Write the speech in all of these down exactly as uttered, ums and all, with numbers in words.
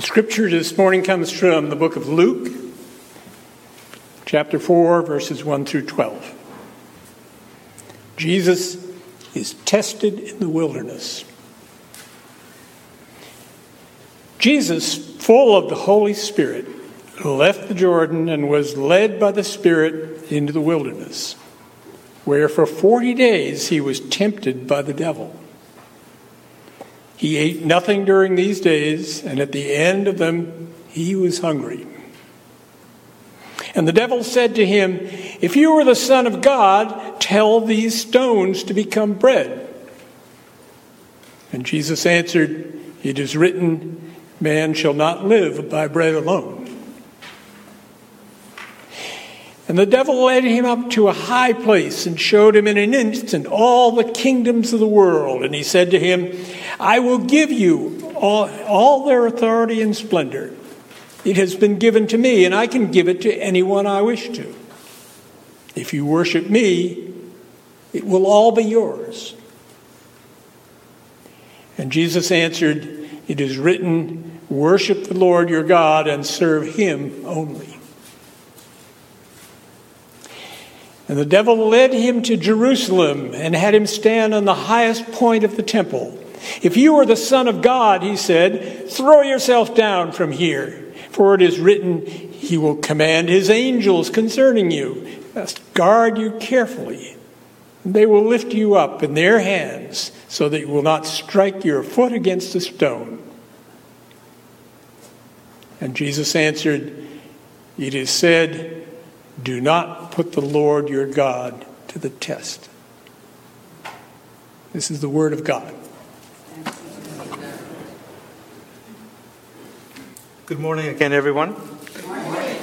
Scripture this morning comes from the book of Luke, chapter four, verses one through twelve. Jesus is tested in the wilderness. Jesus, full of the Holy Spirit, left the Jordan and was led by the Spirit into the wilderness, where for forty days he was tempted by the devil. He ate nothing during these days, and at the end of them he was hungry. And the devil said to him, "If you are the Son of God, tell these stones to become bread." And Jesus answered, "It is written, man shall not live by bread alone." And the devil led him up to a high place and showed him in an instant all the kingdoms of the world. And he said to him, "I will give you all, all their authority and splendor. It has been given to me, and I can give it to anyone I wish to. If you worship me, it will all be yours." And Jesus answered, "It is written, worship the Lord your God and serve him only." And the devil led him to Jerusalem and had him stand on the highest point of the temple. "If you are the Son of God," he said, "throw yourself down from here. For it is written, he will command his angels concerning you, to guard you carefully. They will lift you up in their hands so that you will not strike your foot against a stone." And Jesus answered, "It is said, do not put the Lord your God to the test." This is the word of God. Good morning again, everyone. Good morning.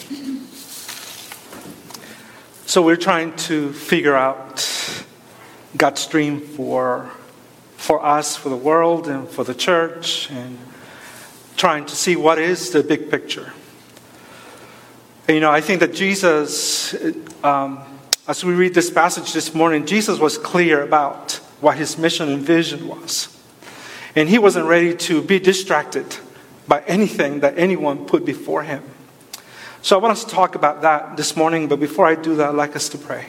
So we're trying to figure out God's dream for, for us, for the world, and for the church, and trying to see what is the big picture. And, you know, I think that Jesus, um, as we read this passage this morning, Jesus was clear about what his mission and vision was. And he wasn't ready to be distracted by anything that anyone put before him. So I want us to talk about that this morning, but before I do that, I'd like us to pray.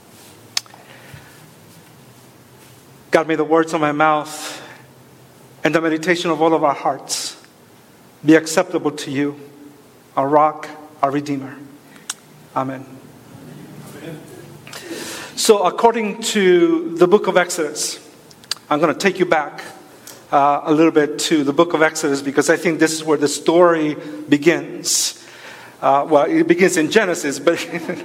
God, may the words of my mouth and the meditation of all of our hearts be acceptable to you, our rock, our Redeemer. Amen. Amen. So according to the book of Exodus, I'm going to take you back uh, a little bit to the book of Exodus because I think this is where the story begins. Uh, well, it begins in Genesis, but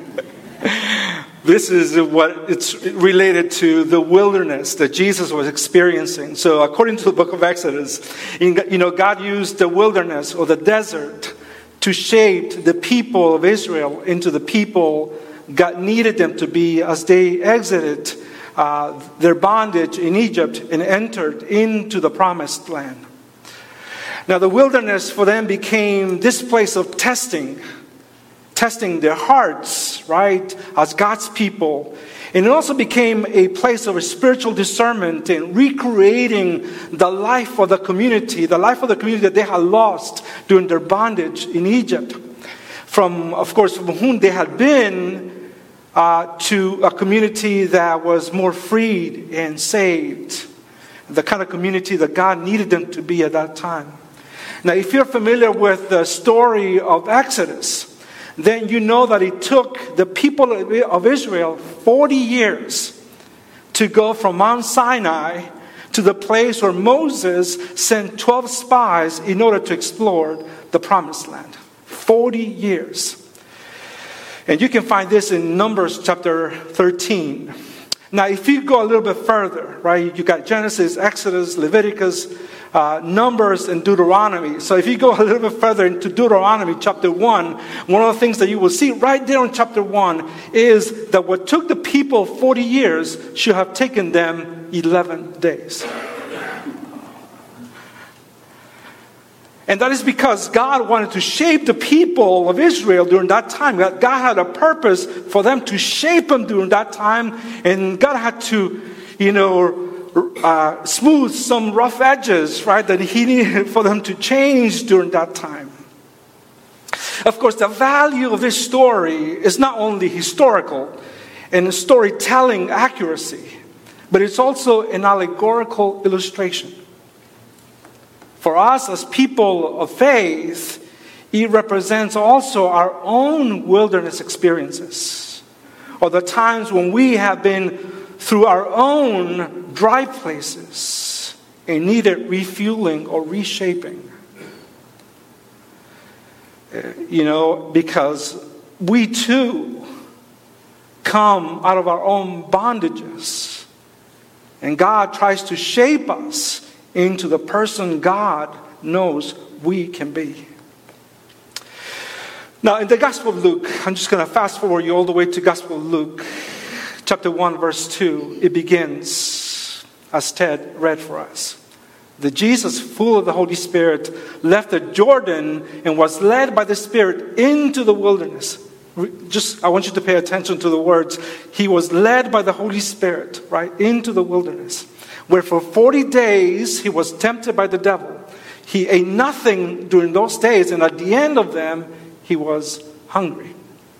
this is what it's related to the wilderness that Jesus was experiencing. So according to the book of Exodus, you know, God used the wilderness or the desert to shape the people of Israel into the people God needed them to be as they exited uh, their bondage in Egypt and entered into the promised land. Now the wilderness for them became this place of testing, testing their hearts, right, as God's people. And it also became a place of spiritual discernment and recreating the life of the community, the life of the community that they had lost during their bondage in Egypt. From, of course, from whom they had been uh, to a community that was more freed and saved. The kind of community that God needed them to be at that time. Now, if you're familiar with the story of Exodus, then you know that it took the people of Israel forty years to go from Mount Sinai to the place where Moses sent twelve spies in order to explore the promised land. forty years. And you can find this in Numbers chapter thirteen. Now, if you go a little bit further, right, you got Genesis, Exodus, Leviticus, uh, Numbers, and Deuteronomy. So if you go a little bit further into Deuteronomy chapter one, one of the things that you will see right there in chapter one is that what took the people forty years should have taken them eleven days. And that is because God wanted to shape the people of Israel during that time. God had a purpose for them to shape them during that time. And God had to, you know, uh, smooth some rough edges, right, that he needed for them to change during that time. Of course, the value of this story is not only historical and storytelling accuracy, but it's also an allegorical illustration. For us as people of faith, it represents also our own wilderness experiences, or the times when we have been through our own dry places and needed refueling or reshaping. You know, because we too come out of our own bondages, and God tries to shape us into the person God knows we can be. Now, in the Gospel of Luke, I'm just going to fast forward you all the way to Gospel of Luke, chapter one, verse two. It begins, as Ted read for us. That Jesus, full of the Holy Spirit, left the Jordan and was led by the Spirit into the wilderness. Just, I want you to pay attention to the words. He was led by the Holy Spirit, right, into the wilderness, where for forty days he was tempted by the devil. He ate nothing during those days, and at the end of them, he was hungry.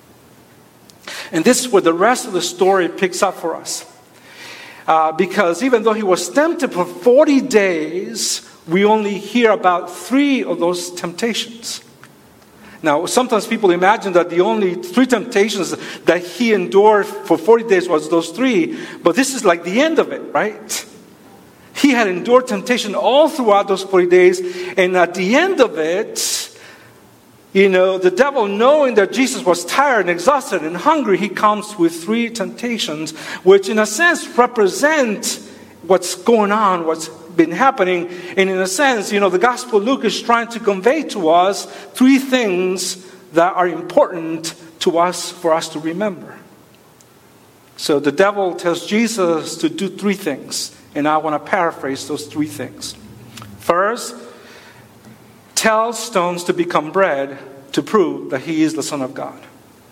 And this is where the rest of the story picks up for us. Uh, because even though he was tempted for forty days, we only hear about three of those temptations. Now, sometimes people imagine that the only three temptations that he endured for forty days was those three, but this is like the end of it, right? He had endured temptation all throughout those forty days, and at the end of it, you know, the devil, knowing that Jesus was tired and exhausted and hungry, he comes with three temptations, which in a sense represent what's going on, what's been happening. And in a sense, you know, the Gospel of Luke is trying to convey to us three things that are important to us, for us to remember. So the devil tells Jesus to do three things, and I want to paraphrase those three things. First, tell stones to become bread to prove that he is the Son of God.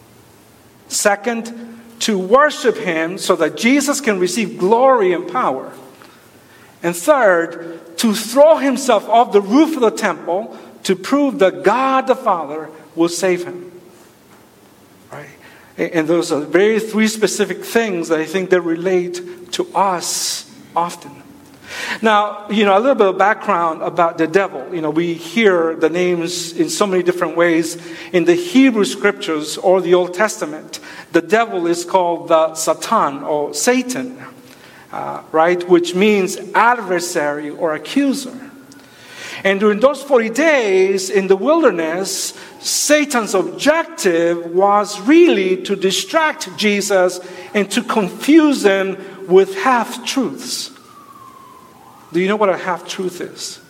Second, to worship him so that Jesus can receive glory and power. And third, to throw himself off the roof of the temple to prove that God the Father will save him. Right? And those are very three specific things that I think that relate to us often. Now, you know, a little bit of background about the devil. You know, we hear the names in so many different ways. In the Hebrew scriptures or the Old Testament, the devil is called the Satan or Satan, uh, right? Which means adversary or accuser. And during those forty days in the wilderness, Satan's objective was really to distract Jesus and to confuse him with half-truths. Do you know what a half-truth is?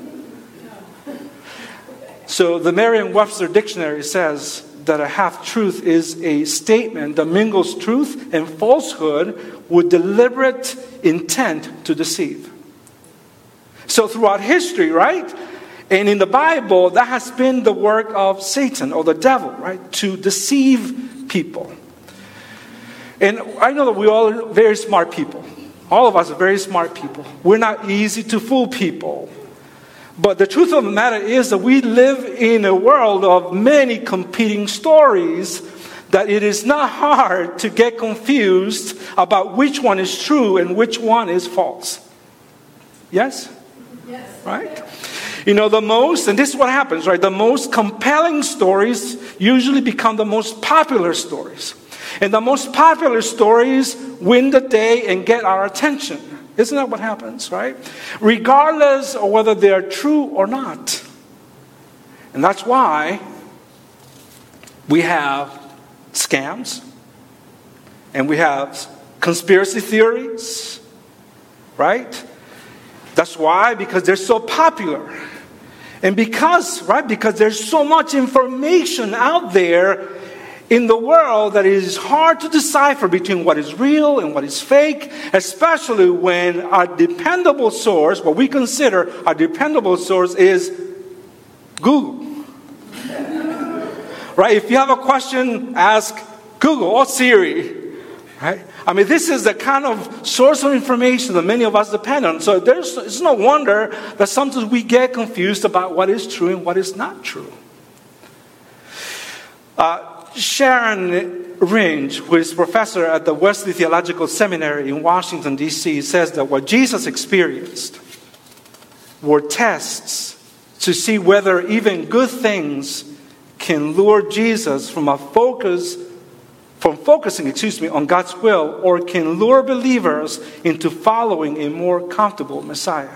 So the Merriam-Webster dictionary says that a half-truth is a statement that mingles truth and falsehood with deliberate intent to deceive. So throughout history, right, and in the Bible, that has been the work of Satan or the devil, right, to deceive people. And I know that we all are very smart people. All of us are very smart people. We're not easy to fool people. But the truth of the matter is that we live in a world of many competing stories, that it is not hard to get confused about which one is true and which one is false. Yes? Yes. Right? You know, the most, and this is what happens, right? The most compelling stories usually become the most popular stories. And the most popular stories win the day and get our attention. Isn't that what happens, right? Regardless of whether they are true or not. And that's why we have scams, and we have conspiracy theories, right? That's why, because they're so popular. And because, right, because there's so much information out there in the world that it is hard to decipher between what is real and what is fake, especially when our dependable source, what we consider our dependable source, is Google. Right? If you have a question, ask Google or Siri. Right? I mean, this is the kind of source of information that many of us depend on. So there's, it's no wonder that sometimes we get confused about what is true and what is not true. Uh, Sharon Ringe, who is professor at the Wesley Theological Seminary in Washington, D C, says that what Jesus experienced were tests to see whether even good things can lure Jesus from a focus from focusing, excuse me, on God's will, or can lure believers into following a more comfortable Messiah.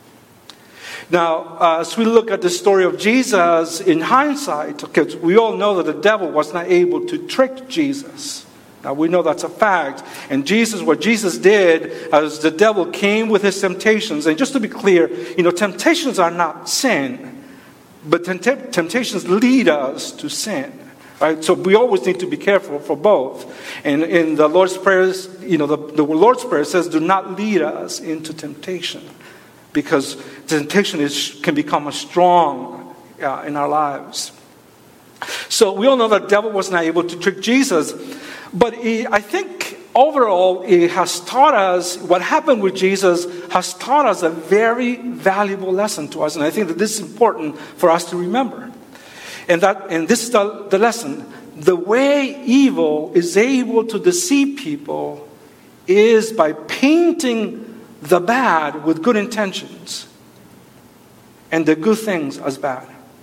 Now, uh, as we look at the story of Jesus in hindsight, because we all know that the devil was not able to trick Jesus. Now, we know that's a fact. And Jesus, what Jesus did, as the devil came with his temptations, and just to be clear, you know, temptations are not sin, but tempt- temptations lead us to sin. Right? So we always need to be careful for both. And in the Lord's Prayers, you know, the, the Lord's Prayer says, do not lead us into temptation. Because temptation is, can become a strong uh, in our lives. So we all know that the devil was not able to trick Jesus. But he, I think overall, it has taught us, what happened with Jesus has taught us a very valuable lesson to us. And I think that this is important for us to remember. And that, and this is the, the lesson. The way evil is able to deceive people is by painting the bad with good intentions and the good things as bad.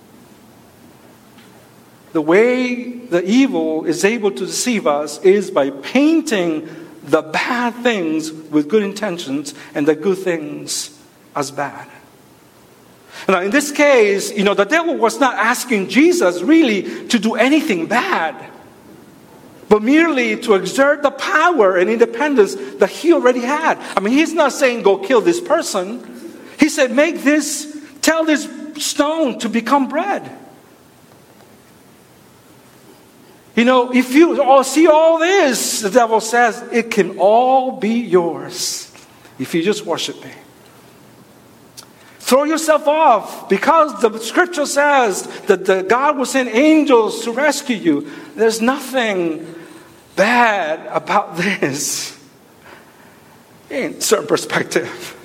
The way the evil is able to deceive us is by painting the bad things with good intentions and the good things as bad. Now, in this case, you know, the devil was not asking Jesus really to do anything bad, but merely to exert the power and independence that he already had. I mean, he's not saying go kill this person. He said, make this, tell this stone to become bread. You know, if you all see all this, the devil says, it can all be yours if you just worship me. Throw yourself off, because the scripture says that the God will send angels to rescue you. There's nothing bad about this in certain perspective.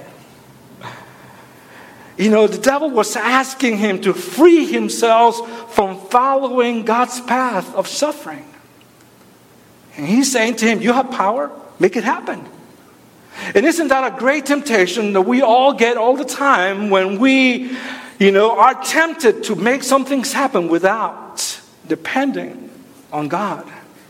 You know, the devil was asking him to free himself from following God's path of suffering. And he's saying to him, you have power, make it happen. And isn't that a great temptation that we all get all the time when we, you know, are tempted to make some things happen without depending on God?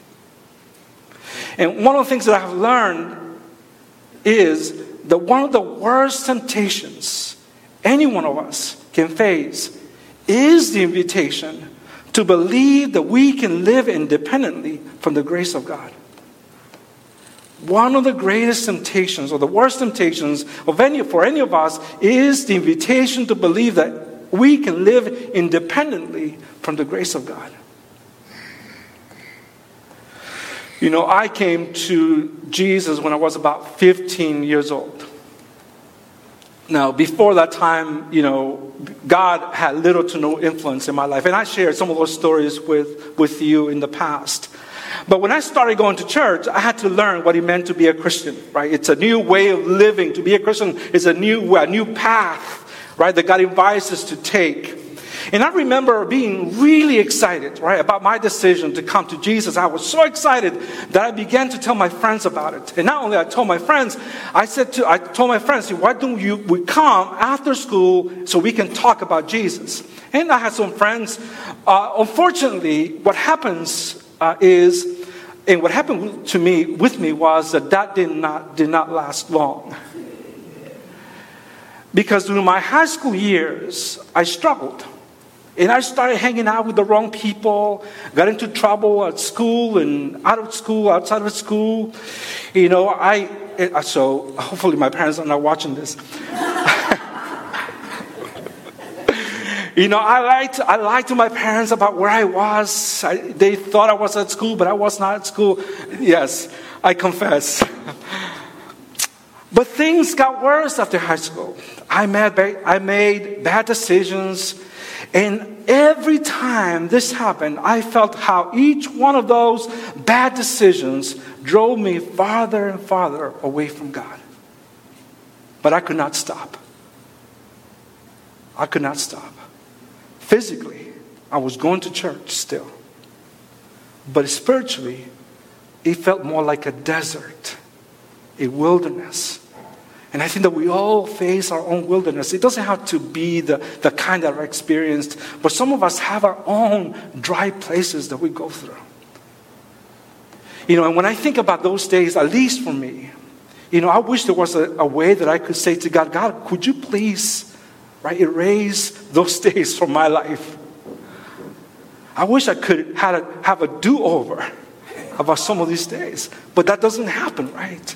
And one of the things that I've learned is that one of the worst temptations any one of us can face is the invitation to believe that we can live independently from the grace of God. One of the greatest temptations, or the worst temptations of any, for any of us, is the invitation to believe that we can live independently from the grace of God. You know, I came to Jesus when I was about fifteen years old. Now, before that time, you know, God had little to no influence in my life. And I shared some of those stories with, with you in the past. But when I started going to church, I had to learn what it meant to be a Christian, right? It's a new way of living. To be a Christian is a new, a new path, right, that God invites us to take. And I remember being really excited, right, about my decision to come to Jesus. I was so excited that I began to tell my friends about it. And not only I told my friends, I said to, I told my friends, why don't you, we come after school so we can talk about Jesus? And I had some friends. Uh, unfortunately, what happens Uh, is, and what happened to me, with me, was that that did not, did not last long. Because during my high school years, I struggled. And I started hanging out with the wrong people, got into trouble at school and out of school, outside of school. You know, I, so hopefully my parents are not watching this. You know, I lied, to, I lied to my parents about where I was. I, they thought I was at school, but I was not at school. Yes, I confess. But things got worse after high school. I made, I made bad decisions. And every time this happened, I felt how each one of those bad decisions drove me farther and farther away from God. But I could not stop. I could not stop. Physically, I was going to church still. But spiritually, it felt more like a desert, a wilderness. And I think that we all face our own wilderness. It doesn't have to be the, the kind that I've experienced, but some of us have our own dry places that we go through. You know, and when I think about those days, at least for me, you know, I wish there was a, a way that I could say to God, God, could you please, right, erase those days from my life? I wish I could have a, have a do-over about some of these days, but that doesn't happen, right?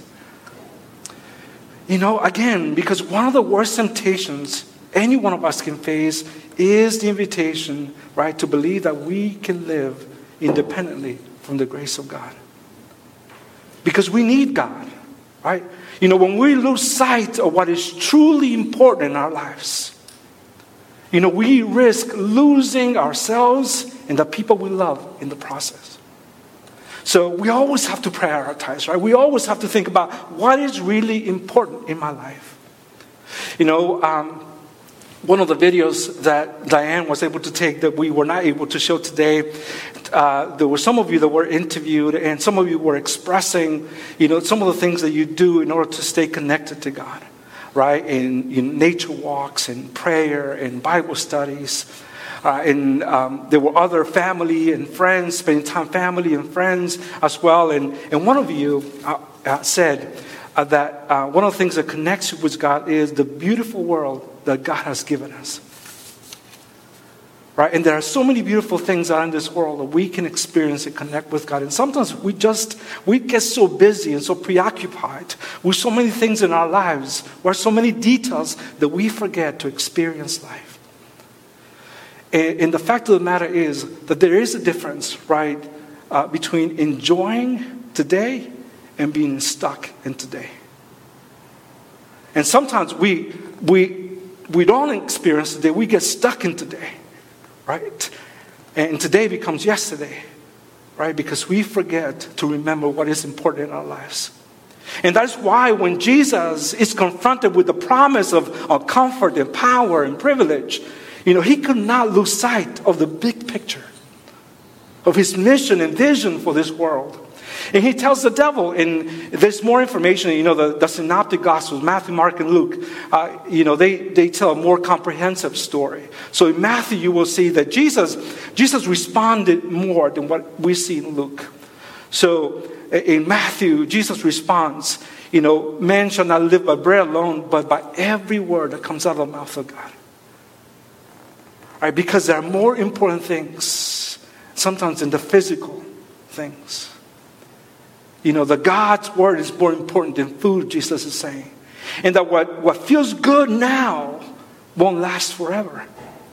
You know, again, because one of the worst temptations any one of us can face is the invitation, right, to believe that we can live independently from the grace of God. Because we need God, right? You know, when we lose sight of what is truly important in our lives, you know, we risk losing ourselves and the people we love in the process. So we always have to prioritize, right? We always have to think about what is really important in my life. You know, um, one of the videos that Diane was able to take that we were not able to show today, uh, there were some of you that were interviewed and some of you were expressing, you know, some of the things that you do in order to stay connected to God, right? In, in nature walks and prayer and Bible studies. Uh, and um, there were other family and friends, spending time family and friends as well. And, and one of you uh, uh, said uh, that uh, one of the things that connects you with God is the beautiful world that God has given us. Right? And there are so many beautiful things out in this world that we can experience and connect with God. And sometimes we just, we get so busy and so preoccupied with so many things in our lives, or so many details that we forget to experience life. And the fact of the matter is that there is a difference, right, uh, between enjoying today and being stuck in today. And sometimes we we we don't experience today, we get stuck in today, right? And today becomes yesterday, right? Because we forget to remember what is important in our lives. And that's why when Jesus is confronted with the promise of, of comfort and power and privilege, you know, he could not lose sight of the big picture, of his mission and vision for this world. And he tells the devil, and there's more information, you know, the, the synoptic gospels, Matthew, Mark, and Luke, uh, you know, they, they tell a more comprehensive story. So in Matthew, you will see that Jesus, Jesus responded more than what we see in Luke. So in Matthew, Jesus responds, you know, man shall not live by bread alone, but by every word that comes out of the mouth of God. Right, because there are more important things sometimes than the physical things. You know, the God's word is more important than food, Jesus is saying. And that what, what feels good now won't last forever.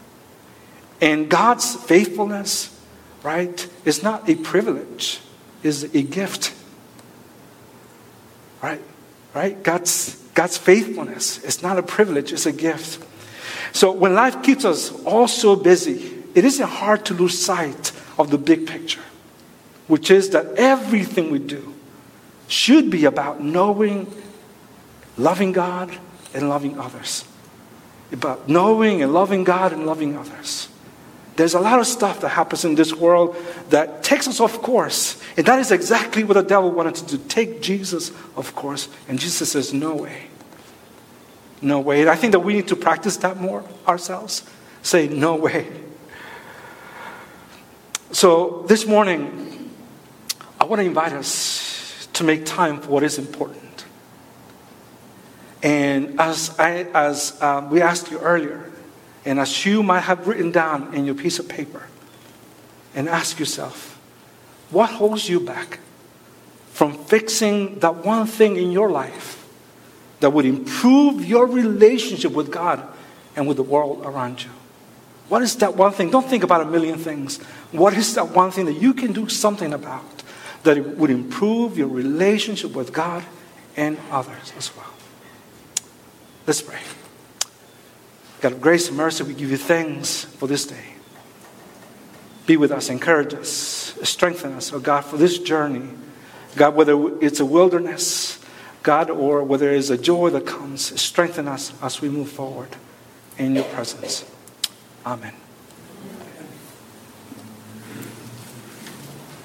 And God's faithfulness, right, is not a privilege, is a gift. Right? Right? God's God's faithfulness is not a privilege, it's a gift. So when life keeps us all so busy, it isn't hard to lose sight of the big picture, which is that everything we do should be about knowing, loving God, and loving others. About knowing and loving God and loving others. There's a lot of stuff that happens in this world that takes us off course. And that is exactly what the devil wanted to do, take Jesus off course. And Jesus says, no way. No way. And I think that we need to practice that more ourselves. Say, no way. So this morning, I want to invite us to make time for what is important. And as I, as um, we asked you earlier, and as you might have written down in your piece of paper, and ask yourself, what holds you back from fixing that one thing in your life that would improve your relationship with God and with the world around you? What is that one thing? Don't think about a million things. What is that one thing that you can do something about that it would improve your relationship with God and others as well? Let's pray. God of grace and mercy, we give you thanks for this day. Be with us, encourage us, strengthen us, oh God, for this journey. God, whether it's a wilderness, God, or whether it's a joy that comes, strengthen us as we move forward in your presence. Amen.